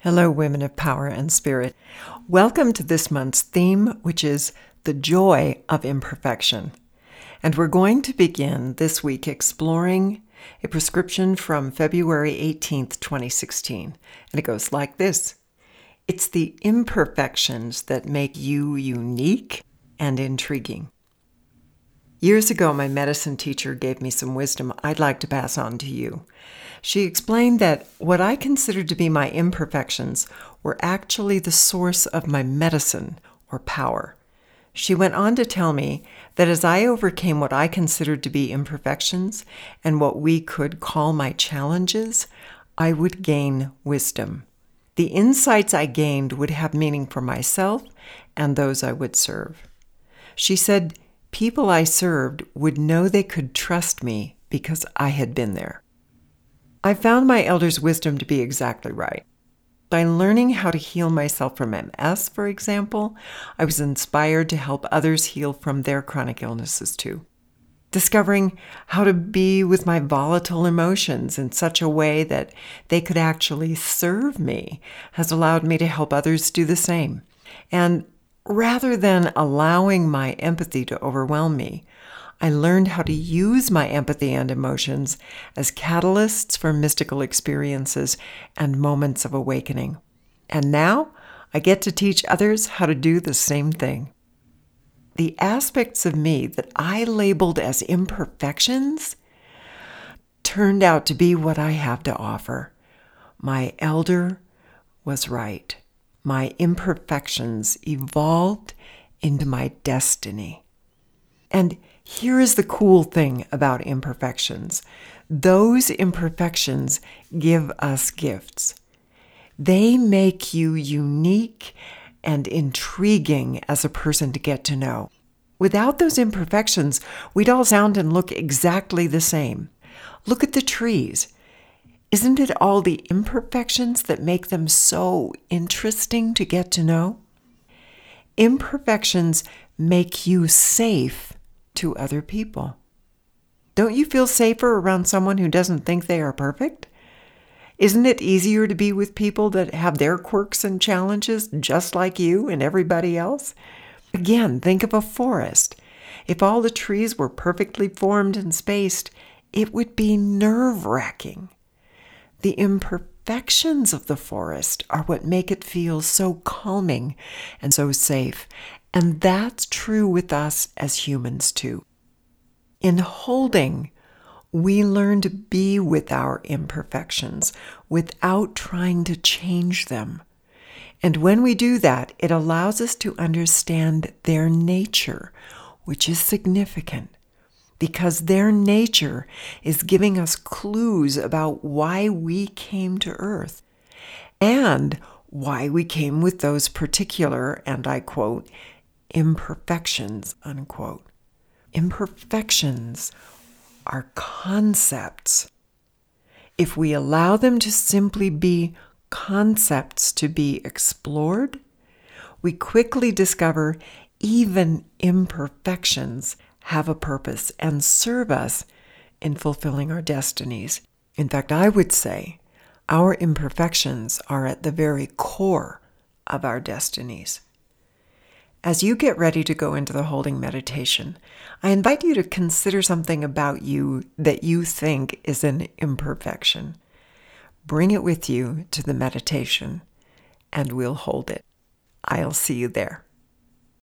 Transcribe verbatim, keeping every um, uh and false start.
Hello, women of power and spirit. Welcome to this month's theme, which is the joy of imperfection. And we're going to begin this week exploring a prescription from February eighteenth, twenty sixteen. And it goes like this. It's the imperfections that make you unique and intriguing. Years ago, my medicine teacher gave me some wisdom I'd like to pass on to you. She explained that what I considered to be my imperfections were actually the source of my medicine or power. She went on to tell me that as I overcame what I considered to be imperfections and what we could call my challenges, I would gain wisdom. The insights I gained would have meaning for myself and those I would serve. She said people I served would know they could trust me because I had been there. I found my elders' wisdom to be exactly right. By learning how to heal myself from M S, for example, I was inspired to help others heal from their chronic illnesses too. Discovering how to be with my volatile emotions in such a way that they could actually serve me has allowed me to help others do the same. And rather than allowing my empathy to overwhelm me, I learned how to use my empathy and emotions as catalysts for mystical experiences and moments of awakening. And now I get to teach others how to do the same thing. The aspects of me that I labeled as imperfections turned out to be what I have to offer. My elder was right. My imperfections evolved into my destiny. And here is the cool thing about imperfections. Those imperfections give us gifts. They make you unique and intriguing as a person to get to know. Without those imperfections, we'd all sound and look exactly the same. Look at the trees. Isn't it all the imperfections that make them so interesting to get to know? Imperfections make you safe to other people. Don't you feel safer around someone who doesn't think they are perfect? Isn't it easier to be with people that have their quirks and challenges just like you and everybody else? Again, think of a forest. If all the trees were perfectly formed and spaced, it would be nerve-wracking. The imperfections of the forest are what make it feel so calming and so safe. And that's true with us as humans too. In holding, we learn to be with our imperfections without trying to change them. And when we do that, it allows us to understand their nature, which is significant, because their nature is giving us clues about why we came to Earth and why we came with those particular, and I quote, imperfections, unquote. Imperfections are concepts. If we allow them to simply be concepts to be explored, we quickly discover even imperfections have a purpose and serve us in fulfilling our destinies. In fact, I would say our imperfections are at the very core of our destinies. As you get ready to go into the holding meditation, I invite you to consider something about you that you think is an imperfection. Bring it with you to the meditation, and we'll hold it. I'll see you there.